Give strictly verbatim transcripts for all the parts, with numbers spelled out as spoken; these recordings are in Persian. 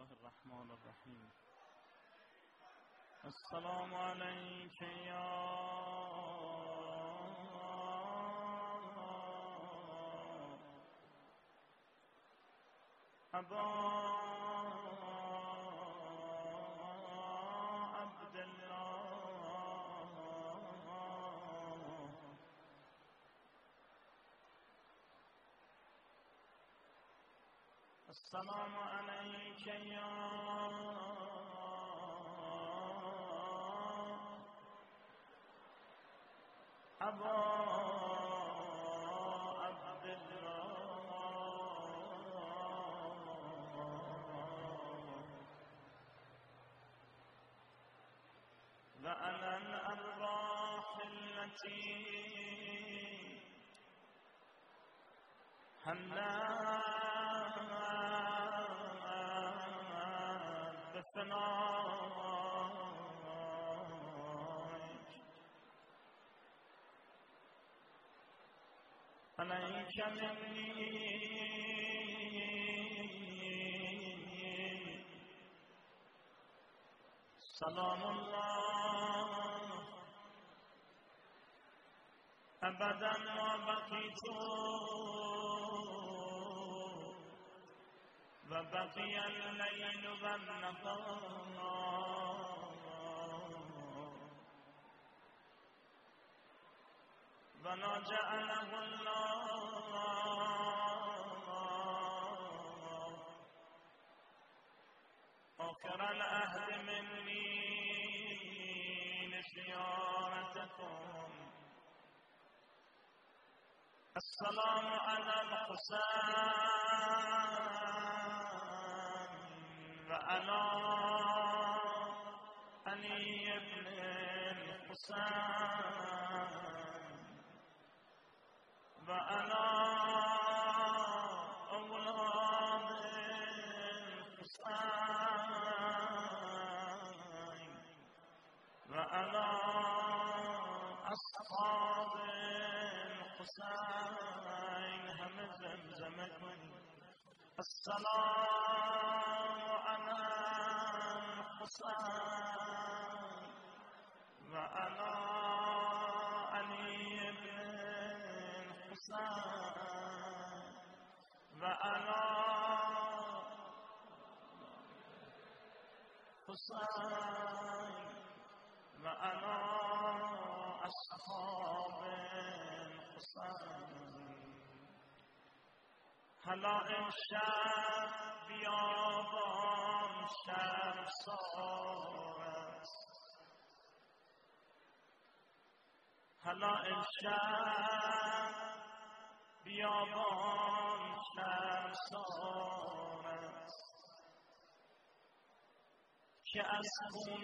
الله الرحمن الرحیم. السلام علیک یا ابا عبدالله. السلام علیک یا ابا وعلى الأرواح التي هلت بفنائك عليك مني سلام الله أبدا ما بقيت وبقي الليل والنهار وما جعله الله آخر العهد مني لزيارتكم. السلام على الحسين وعلى علي بن الحسين وعلى أولاد الحسين وعلى أصحاب الحسين هم زمزم كن. السلام على الحسين وعلى علي بن الحسين وعلى حسين وعلى أصحاب الحسين. هلا امشب بیابان شرمسار است، هلا امشب بیابان شرمسار است که از خون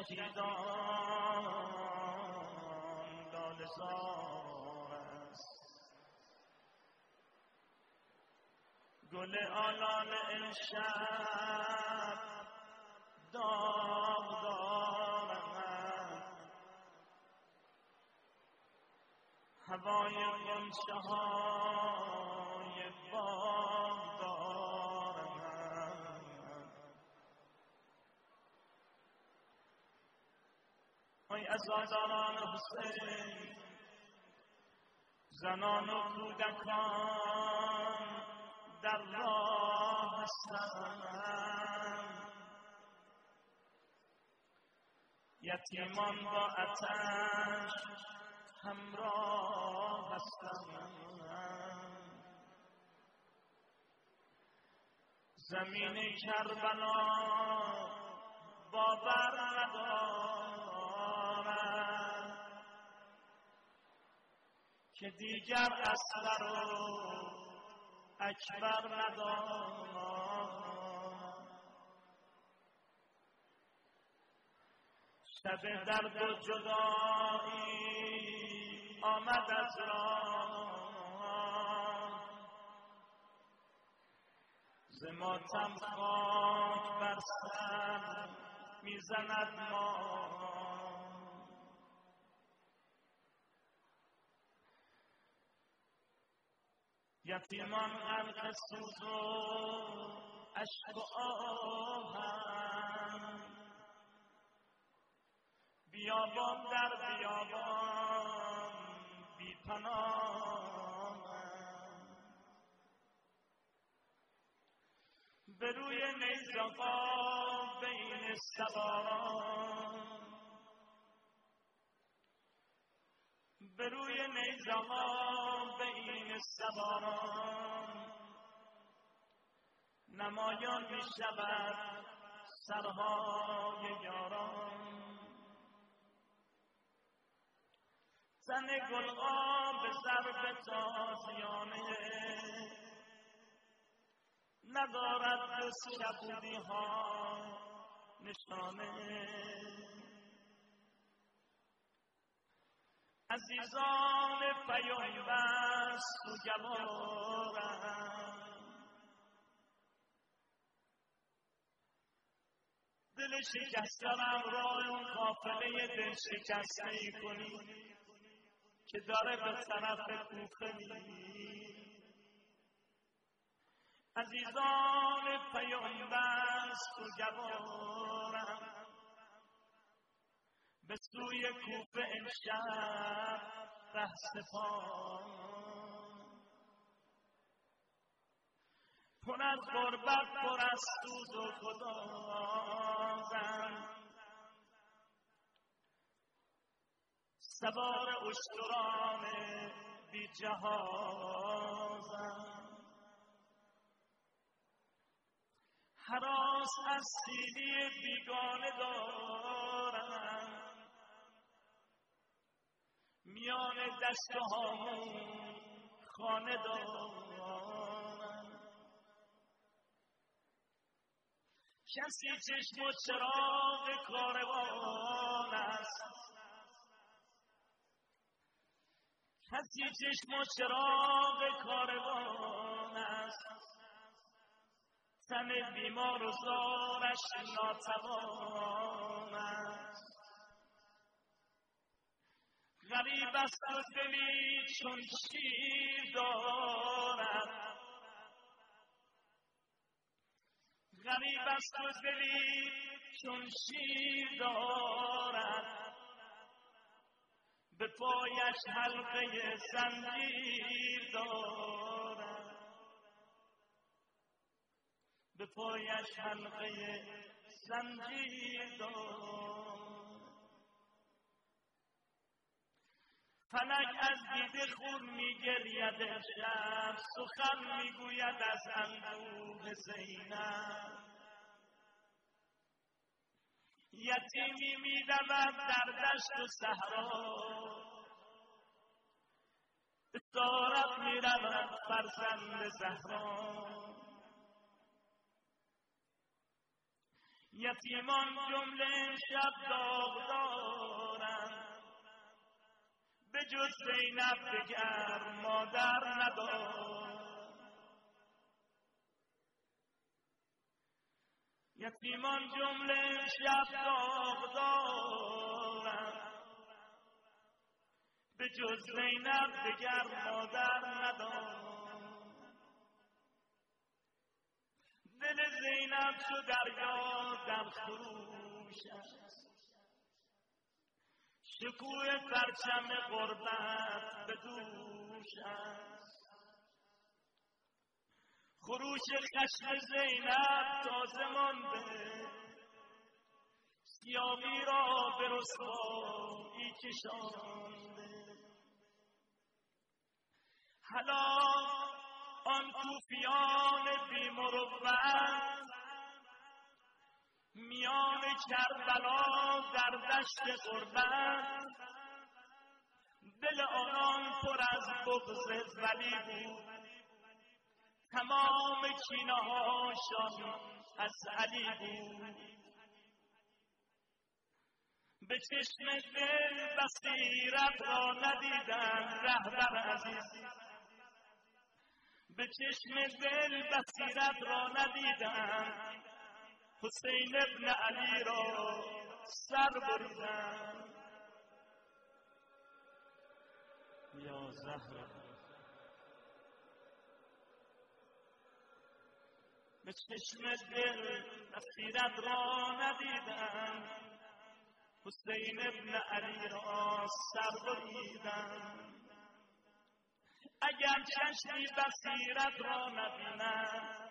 شهیدان لاله‌زار است. گل آلال امشب داغ دارد، هوای غنچه های باغ دارد. ای عزاداران حسین، زنان و کودکان در راه هستند، یتیمان با آتش همراه هستند. زمین کربلا باور ندارد که دیگر اصغر و اکبر ندارد. شب درد و جدایی آمد از راه، ز ماتم خاک بر سر میزند ما. یتیمان غرق سوز و اشک و آهم، بیابان در بیابان بی پناهم، به روی نیزگاه بین سواران، به روی نیزگاه بین سواران نمایان می شود سرهای یاران. زن گلغا به ضرب تازیانه ندارد از شبودی ها نشانه. عزیزان پیامبر سوگوارند، دل شکسترم را اون قافله دل شکسته ای کنی که داره به طرف کوفه میری. عزیزان پیامبر سوگوارند، به سوی کوفه امشب ره سپار، پر از غربت پر از سوز و گدازم، سوار اشتران بی جهازم. هراس از سیلی بیگانه دارم، میان دشت هامون خانه دارم. کسی چشم و چراغ کاروان است، کسی چشم و چراغ کاروان است، تن بیمار و زارش ناتوان است. غریب است و دلی چون شیر دارد، غریب است و دلی چون شیر دارد، به پایش حلقه زنجیر دارد، به پایش حلقه زنجیر دارد. فلک از دیده خون میگرید امشب، سخن میگوید از اندوه زینب. یتیمی میدود در دشت و صحرا، دارد میرود فرزند زهرا. یتیمان جمله امشب داغ دارند، به جز زینب دگر مادر ندارد. یتیمان جمله امشب داغ دارند، به جز زینب دگر مادر ندارد. دل زینب چو دریا در خروش است، شکوه پرچم غربت به دوش است. خروش خشم زینب تازه مانده، سیاهی را به رسوایی کشانده. حالا آن کوفیان بی مروت میان کربلا در دشت غربت، دل آنان پر از بغض ولی بود، تمام کینه هاشان از علی بود. به چشم دل بصیرت را ندیدند رهبر عزیز، به چشم دل بصیرت را ندیدند، حسین ابن علی را سر بریدند. یا زهرا به چشم دل بصیرت را ندیدم، حسین ابن علی را سر بریدم. اگر چشمی بصیرت را نبیند،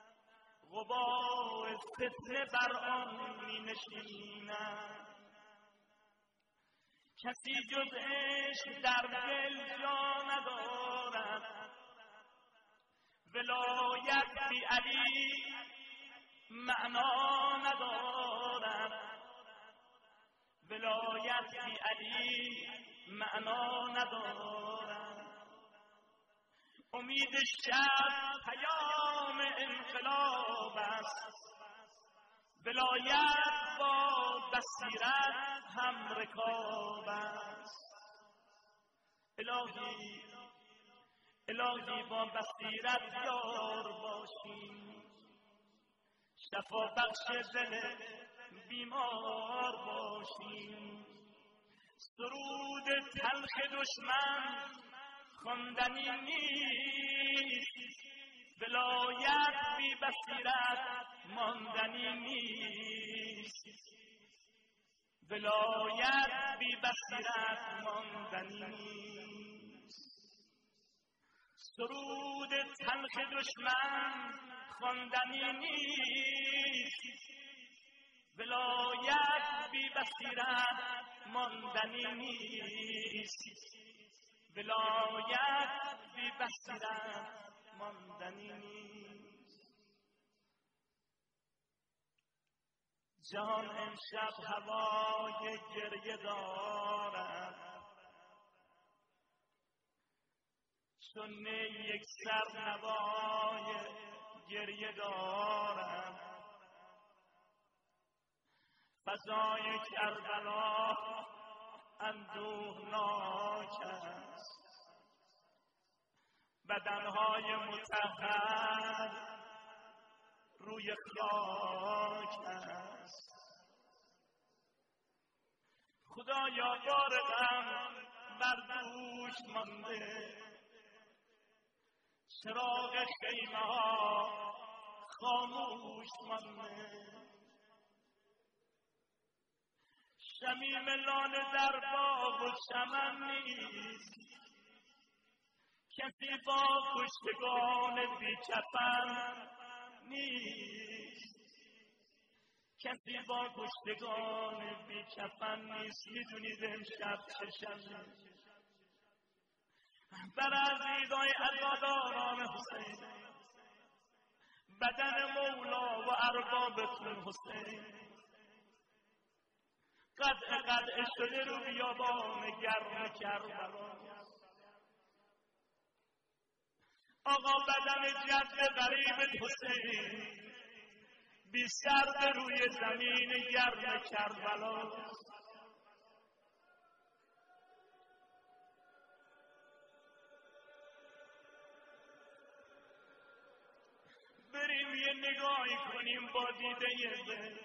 غبار فتنه بر آن می نشیند. کسی جز عشق در دل جا ندارد، ولایت بی علی معنا ندارد، ولایت بی علی معنا ندارد. امید شب پیام انقلاب است، ولایت با بصیرت هم رکاب است. الهی الهی با بصیرت یار باشیم، شفا بخش دل بیمار باشیم. سرود تلخ دشمن خواندنی نیست، ولایت بی بصیرت ماندنی نیست، ولایت بی بصیرت ماندنی نیست. سرود تلخ دشمن خواندنی نیست، ولایت بی بصیرت ماندنی نیست، ولایت بی بصیرت ماندنی نیست. جهان امشب هوای گریه دارد، چون یک سر نوای گریه دارد. فضای کربلا اندوهناک است، بدنهای مطهر روی خاک است. خدایا بار غم بر دوش مانده، چراغ خیمه ها خاموش مانده. شمیم لاله در باغ و چمن نیست، کسی با کشتگان بی کفن نیست، کسی با کشتگان بی کفن نیست. میدونید امشب چه شبه؟ بر عزیزای عزاداران حسین، بدن مولا و اربابتون حسین قطع قطع شده رو بیابان گرم کربلا. آقا بدن جد غریب حسین بی سر روی زمین گرم کربلا. بریم یه نگاهی کنیم با دیده دل،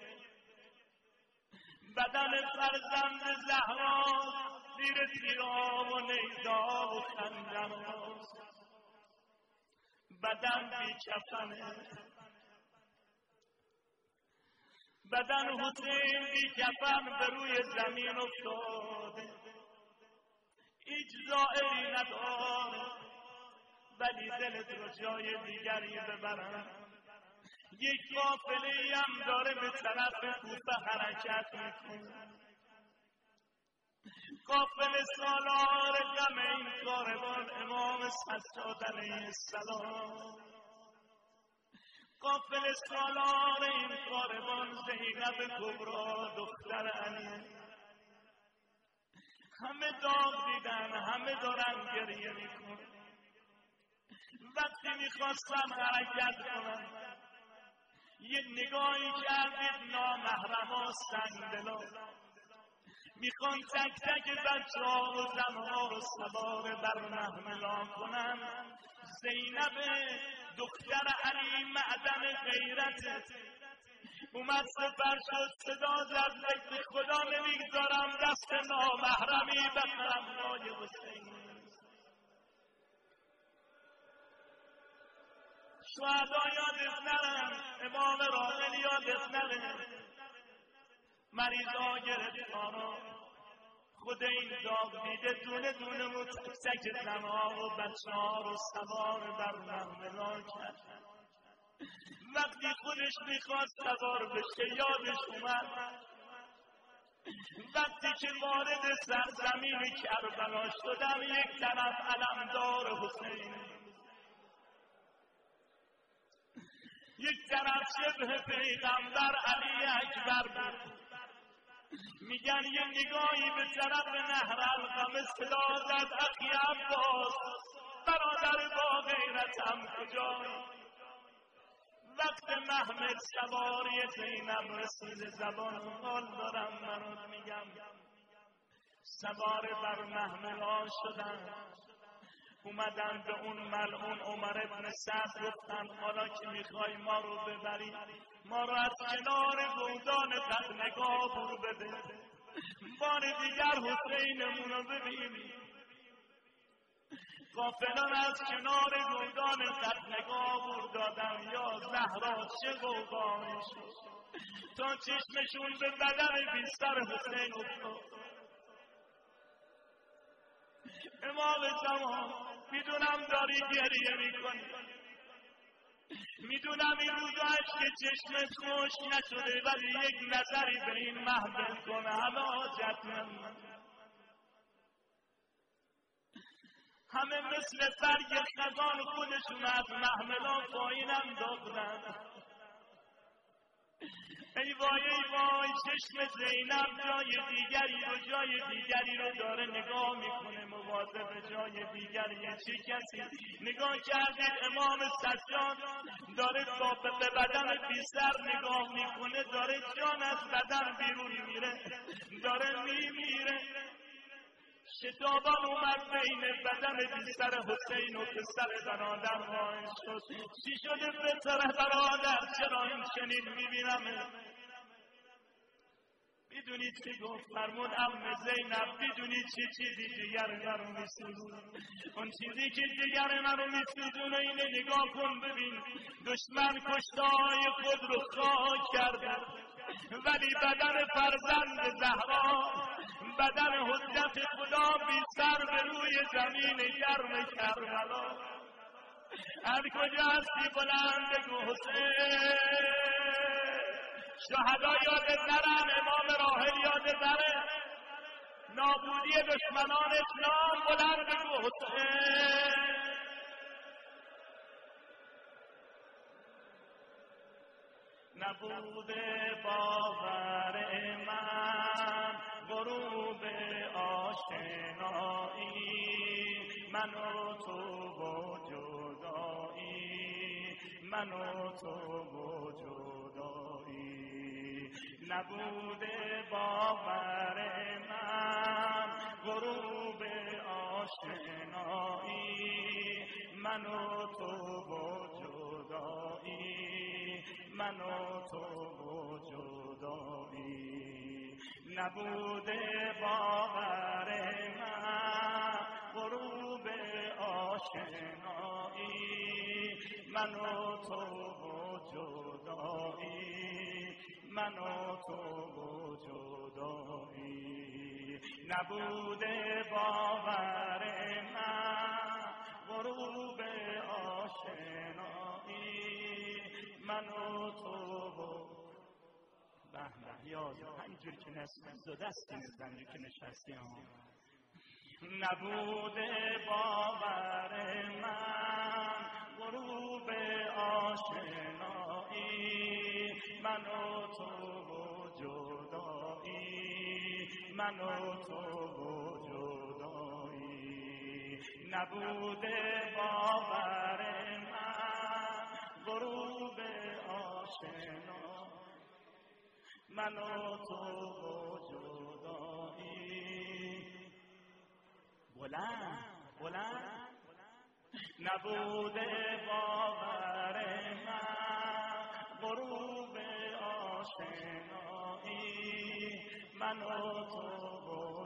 بدن فرزند زهرا زیر تیرها و نیزا و خنجرهاست. بدن بی کفنه، بدن حسین بی کفن به روی زمین افتاده. هیچ زائری نداره، ولی دلت رو جای دیگری ببرن. یک قافله‌ای هم داره به طرف کوفه حرکت میکنه. قافله سالار غم این کاروان امام سجاد علیه السلام. قافله سالار این کاروان زینب کبری دختر علی. همه داغ دیدن، همه دارن گریه میکنن. وقتی میخواستم حرکت کنم، یه نگاهی کردید نامحرما سنگدلا میخوان تک تک بچه ها و زن ها رو سوار بر محملا کنن. زینب دختر علی معدن غیرت اومد سفر شد، صدا زد ذکر خدا نمیگذارم دست نامحرمی بخرم رای حسین. شهدا یادت نرم، امام راحل یادت نره، مریضا گرفتارا، خود این داغ دیده دونه دونه رو تک تک زنها و بچه ها رو سوار بر محملا کرد. وقتی خودش میخواست سوار بشه یادش اومد وقتی که وارد سرزمین کربلا شدن، یک طرف علمدار حسین، یک طرف شبه پیغمبر علی اکبر بود. میگن یه نگاهی به طرف نهر القمه صدا زد: اخی عباس، برادر با غیرتم کجایی؟ وقت محمل سواری زینب رسید، زبان حال دارم منو میگم، سوار بر محملا شدن، اومدن به اون ملعون عمر ابن سعد گفتن حالا که میخوای ما رو ببری، ما رو از کنار گودان قتلگاه برو بده، بار دیگر حسینمون رو ببینیم. غافلان از کنار گودان قتلگاه بر دادن، یا زهرا چه غوغایی شد تا چشمشون به بدن بیستر حسین افتاد. امام زمان، میدونم داری گریه میکنی، میدونم این روزاش که چشمت خشک نشده، ولی یک نظری به این محفل کن، همه حاجت من، همه مثل برگ خزان خودشون از محملان پایین انداختن. ای وای ای وای، چشم زینب جای دیگری رو جای دیگری رو داره نگاه میکنه، مواظب جای دیگری. چه کسی نگاه کردید امام سجاد داره با به بدن بیسر نگاه میکنه، داره جان از بدن بیرون میره، داره میمیره. شتابان اومد بین بدن بیسر حسین و پسر برادر واقع شد. چی شده پسر برادر؟ چرا این چنین میبینم؟ میدونید چی گفت؟ فرمود عم زینب، میدونید چی چیزی دیگر منو میسوزونه؟ اون چیزی که دیگر منو میسوزونه اینه، نگاه کن ببین، دشمن کشته‌های خود رو خاک کرده، ولی بدن فرزند زهرا، بدن حجت خدا بی سر به روی زمین گرم کربلا. هر کجا هستی بلند بگو حسین. شهدا یادت نرن، امام راحل یادت نره، نابودی دشمنان اسلام بلند بگو حسین. نبود باور من غروب آشنایی، من و تو و جدایی، من و تو و جدایی. نبود باور من غروب آشنایی، من و تو و جدایی، من و تو و جدایی. نبود باور من غروب آشنایی، من و تو و جدایی، من و تو و جدایی. نبود باور من غروب آشنایی، من و تو و بهمه یازده. همینجور که نسیم زده است اینجور که نشستی ها. نبود باور من غروب آشنایی، من و تو و جدایی، من و تو و جدایی. نبود باور من غروب آشنایی، من و تو و جدایی. بلند بلند. نبود باور من غروب آشنایی، من و تو و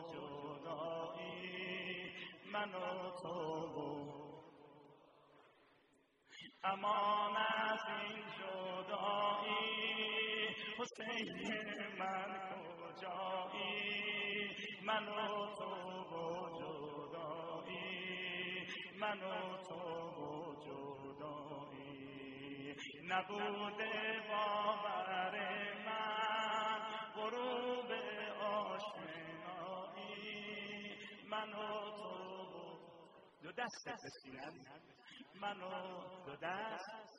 جدایی، من و تو و امان از این جدایی حسین من کجایی من و تو و جدایی من و تو و جدایی نبوده باور من غروب آشنایی من و تو دو دست بسیار من و دو دست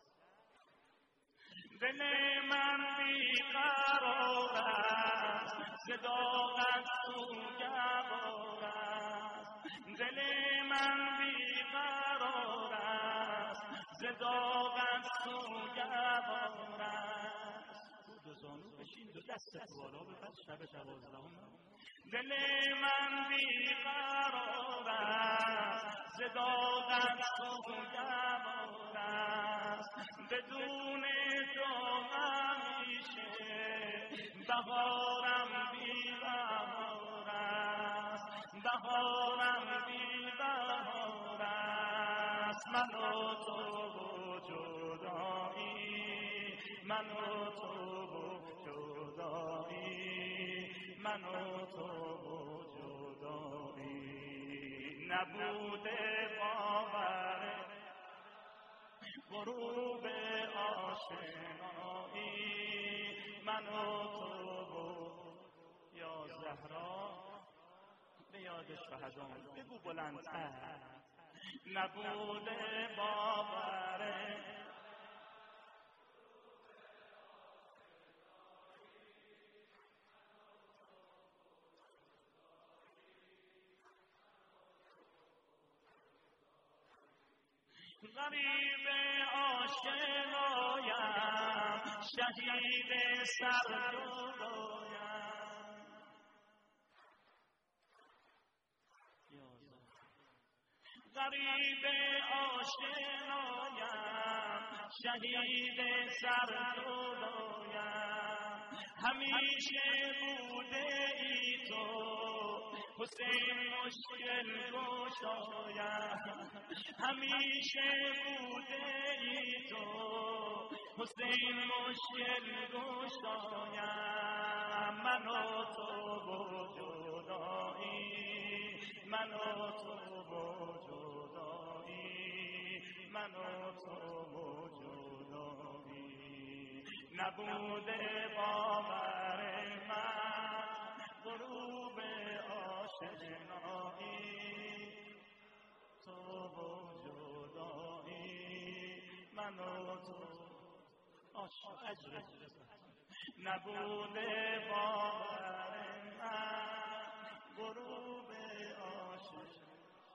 دل من بیقرار است ز داغت سوگوار است دل من بیقرار است ز داغت سوگوار است دو زانو بشین دو دست بالا ببر شب دوازدهم دل من بیقرار است ز داغت سوگوار است بدون تو همیشه بهارم بی‌بهار است بهارم بی‌بهار است من و تو و جدایی من و تو و جدایی من و تو و جدایی نبوده باور غروب آشنایی من و تو و یا زهرا به یاد شهدان بگو بلندتر نبوده باور غریب آشنایم شهید سرجویم غریب آشنایم شهید سرجویم همیشه بوده ای تو حسین مشکل گشایم همیشه بوده ای تو حسین مشکل گشایم من و تو و جدایی من و تو و جدایی من و تو و جدایی نبوده باور من غروب آشنایی تو و جدایی من و تو عجب نبوده باور من غروب آشنایی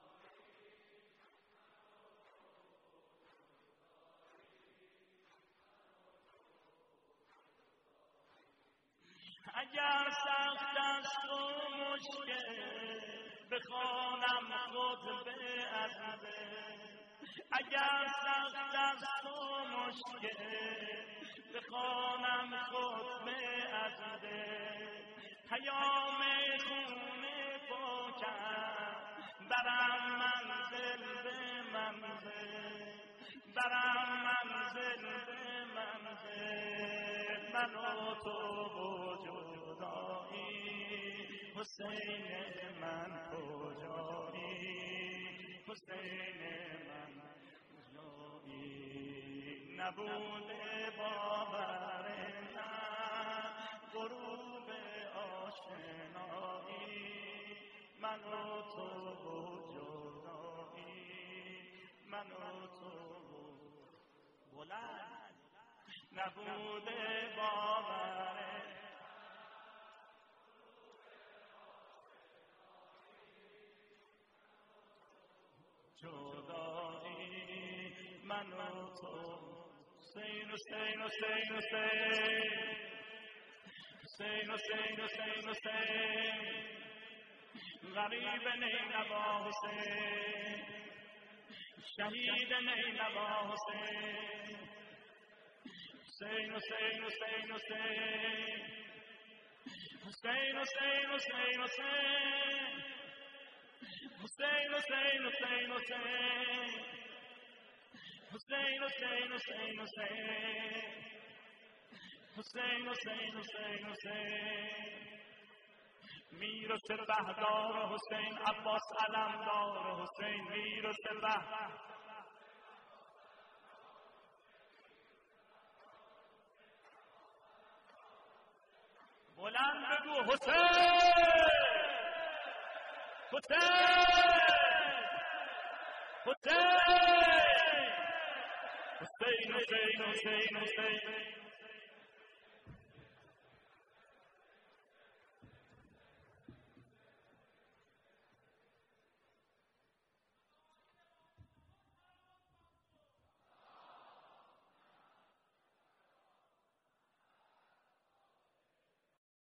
اگر سخت است و مشکل بخوانم خطبه عزیزه اگر سخت است و مشکل بخوانم خطبه عزیزه پیام خون پاکم برم منزل به منزل برم منزل به منزل من و تو و جدایی حسین من کجایی حسین من کجایی نبوده باور من غروب آشنایی من و تو و جدایی من و تو بلند نبوده باور جدایی من و تو حسین حسین حسین حسین حسین حسین حسین غریب نینوا حسین شهید نینوا حسین حسین حسین حسین حسین حسین حسین حسین حسین حسین حسین حسین حسین حسین حسین حسین حسین حسین حسین حسین میر و سپهدار حسین عباس علمدار حسین میر و سپه بلند بگو حسین حسین حسین حسین حسین حسین حسین